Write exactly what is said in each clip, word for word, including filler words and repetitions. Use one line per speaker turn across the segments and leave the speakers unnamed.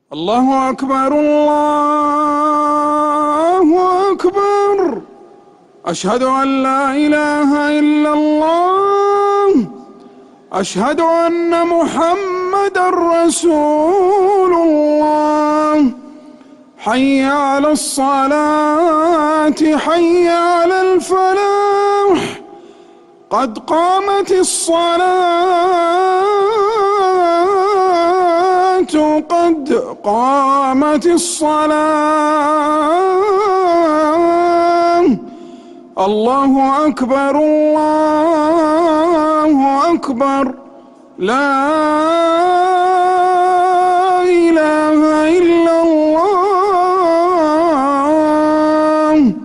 الله أكبر الله أكبر. أشهد أن لا إله إلا الله. أشهد أن محمدًا رسول الله. حي على الصلاة حي على الفلاح. قد قامت الصلاة قد قامت الصلاة. الله أكبر الله أكبر. لا إله إلا الله.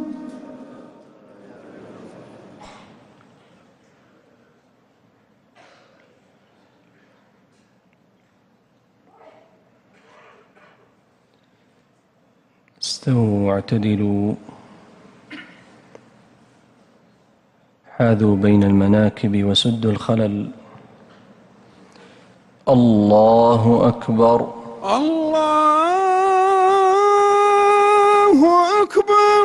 استووا واعتدلوا، حاذوا بين المناكب وسدوا الخلل. الله أكبر
الله أكبر.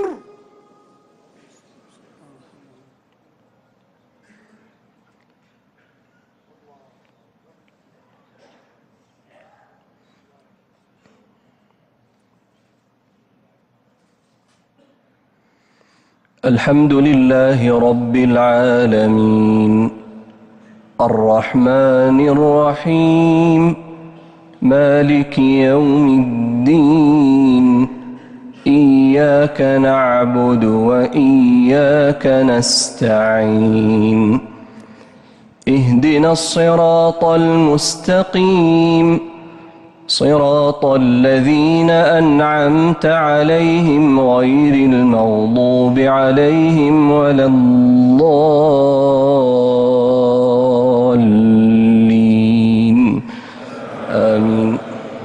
الحمد لله رب العالمين، الرحمن الرحيم، مالك يوم الدين. إياك نعبد وإياك نستعين. اهدنا الصراط المستقيم، صراط الذين أنعمت عليهم غير المغضوب عليهم ولا الضالين. آمين.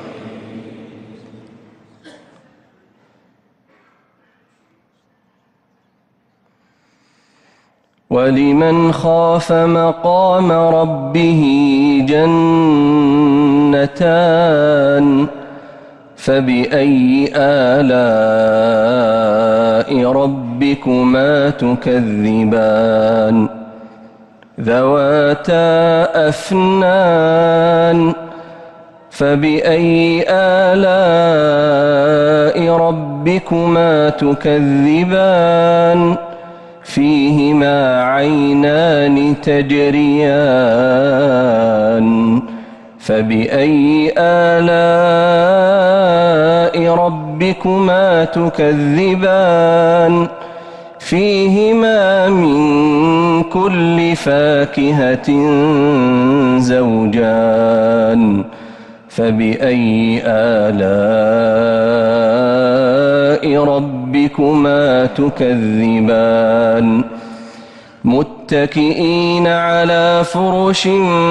ولمن خاف مقام ربه جنتان، فبأي آلاء ربكما تكذبان؟ ذواتا أفنان، فبأي آلاء ربكما تكذبان؟ فيهما عينان تجريان، فبأي آلاء ربكما تكذبان؟ فيهما من كل فاكهة زوجان، فبأي آلاء ربكما تكذبان؟ متكئين على فرش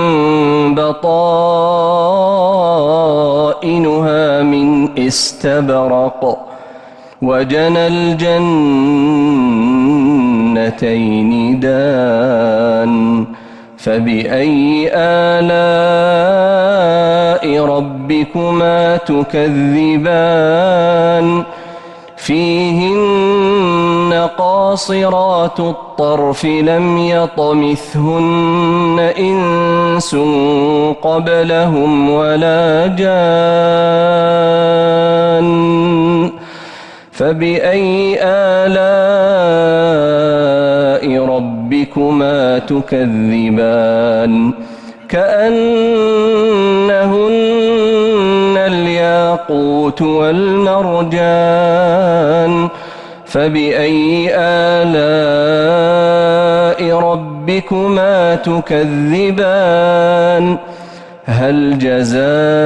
بطائنها من استبرق، وجنى الجنتين دان، فبأي آلاء ربكما تكذبان؟ فيهن قاصرات الطرف لم يطمثهن إنس قبلهم ولا جان، فبأي آلاء ربكما تكذبان؟ كأنهن الياقوت والمرجان، فبأي آلاء ربكما تكذبان؟ هل جزاء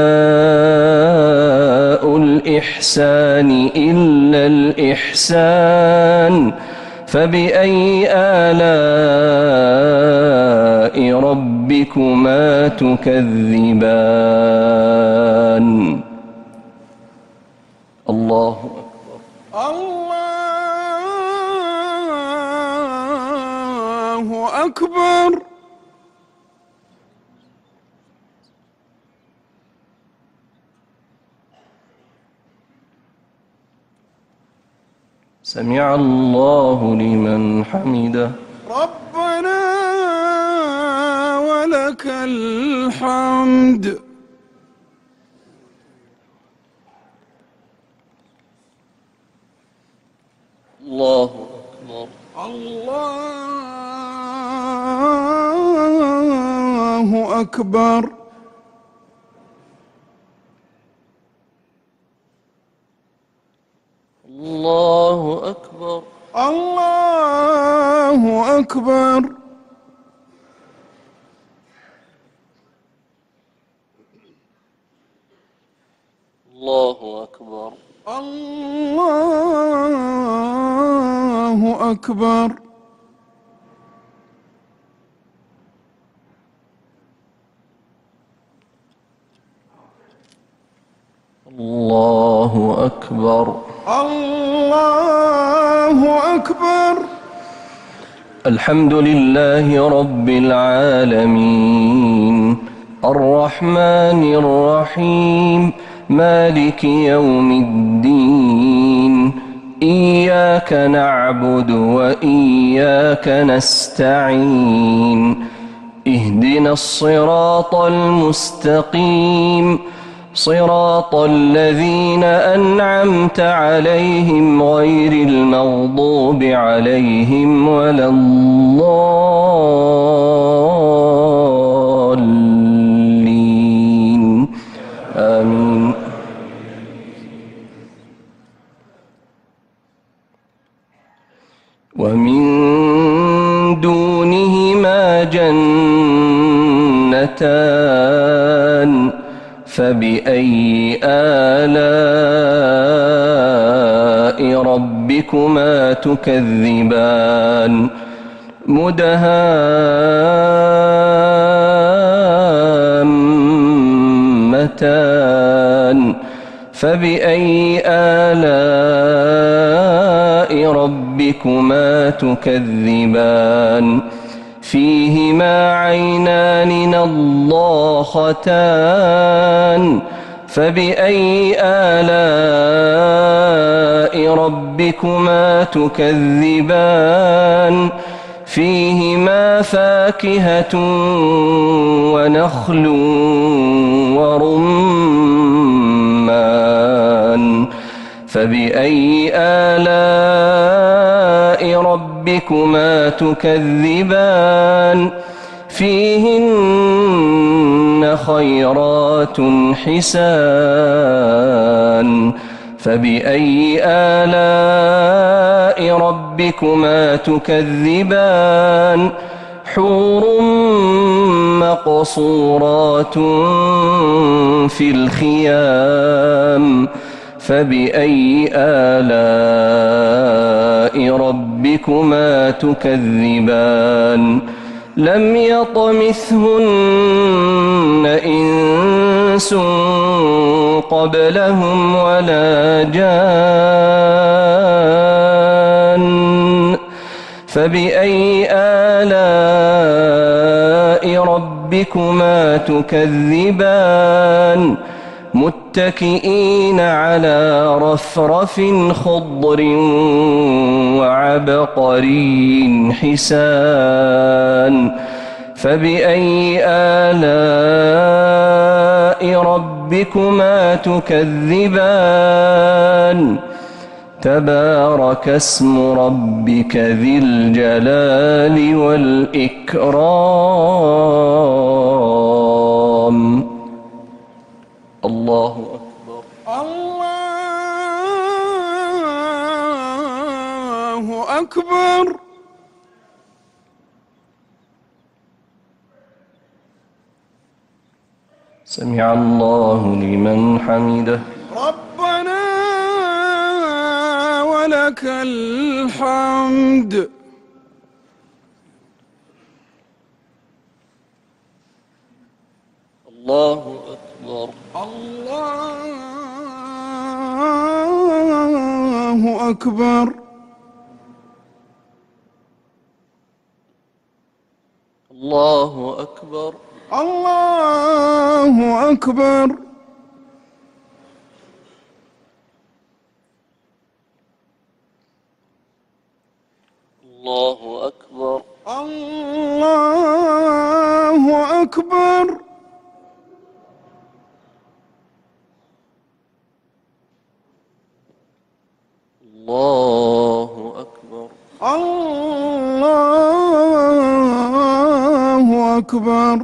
الإحسان إلا الإحسان؟ فبأي آلاء ربكما تكذبان؟ الله
الله أكبر.
سمع الله لمن حمده.
ربنا ولك الحمد.
الله أكبر.
الله أكبر.
الله أكبر.
الله أكبر.
الله أكبر.
الله أكبر.
الله أكبر.
الله أكبر.
الحمد لله رب العالمين الرحمن الرحيم مالك يوم الدين إياك نعبد وإياك نستعين اهدنا الصراط المستقيم صراط الذين أنعمت عليهم غير المغضوب عليهم ولا الضالين آمين. ومن دونهما جنتان فبأي آلاء ربكما تكذبان مدهامتان فبأي آلاء ربكما تكذبان فيهما عينان نضاختان فبأي آلاء ربكما تكذبان فيهما فاكهة ونخل ورمان فبأي آلاء ربكما تكذبان فيهن خيرات حسان فبأي آلاء ربكما تكذبان حور مقصورات في الخيام فبأي آلاء ربكما تكذبان لم يطمثهن إنس قبلهم ولا جان فبأي آلاء ربكما تكذبان متكئين على رفرف خضر وعبقري حسان فبأي آلاء ربكما تكذبان تبارك اسم ربك ذي الجلال والإكرام. الله أكبر.
الله أكبر.
سمع الله لمن حمده.
ربنا ولك الحمد.
الله أكبر.
الله أكبر.
الله أكبر.
الله أكبر.
الله أكبر.
الله أكبر.
الله أكبر.
الله أكبر.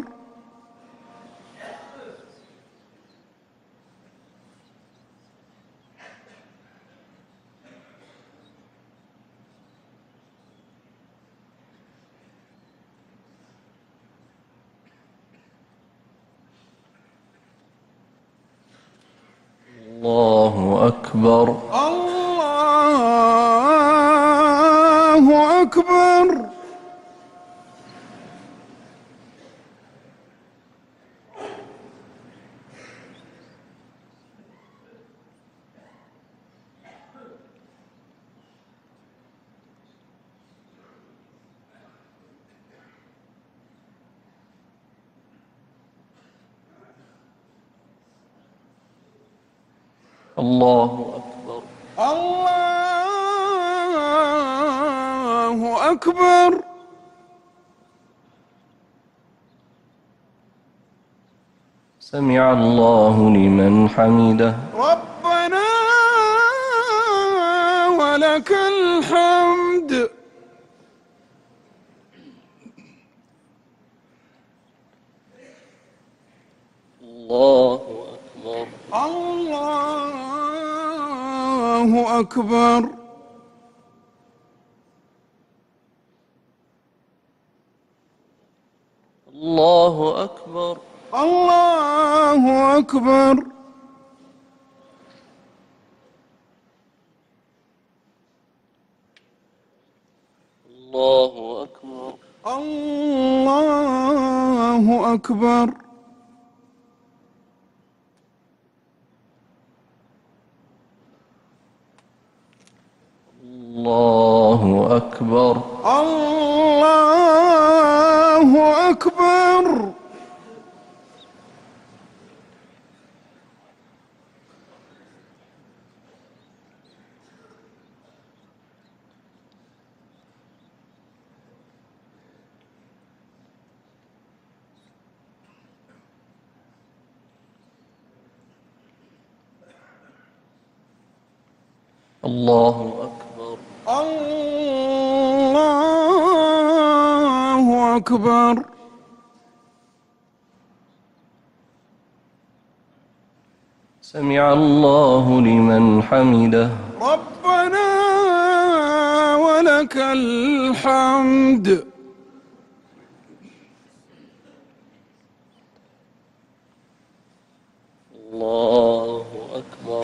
الله أكبر.
الله أكبر.
الله أكبر.
الله أكبر.
سمع الله لمن حمده.
ربنا ولك الحمد.
الله أكبر.
الله أكبر.
الله أكبر.
الله أكبر.
الله أكبر.
الله أكبر.
الله أكبر.
الله أكبر.
الله أكبر.
الله أكبر.
سمع الله لمن حمده.
ربنا ولك الحمد.
الله أكبر.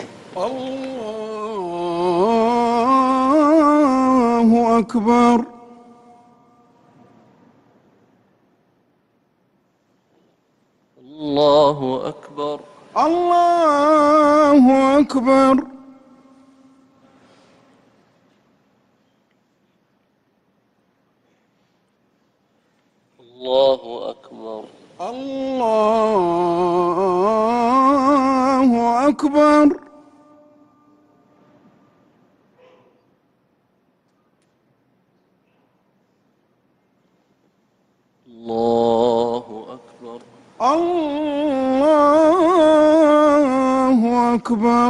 الله أكبر.
الله أكبر.
الله أكبر.
الله أكبر.
الله أكبر.
الله أكبر.
الله أكبر.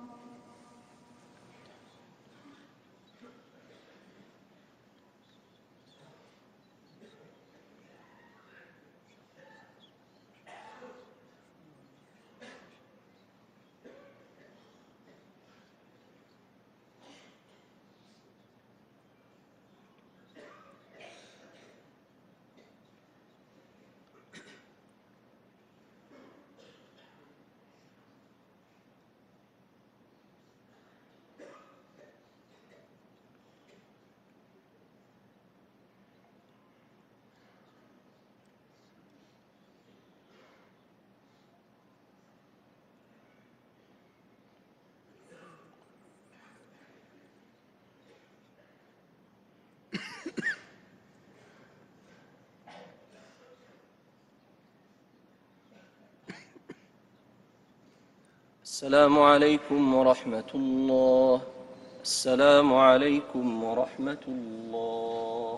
السلام عليكم ورحمة الله. السلام عليكم ورحمة الله.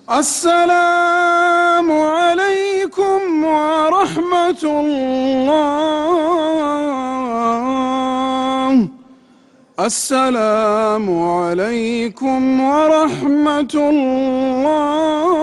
السلام عليكم ورحمة الله. السلام عليكم ورحمة الله.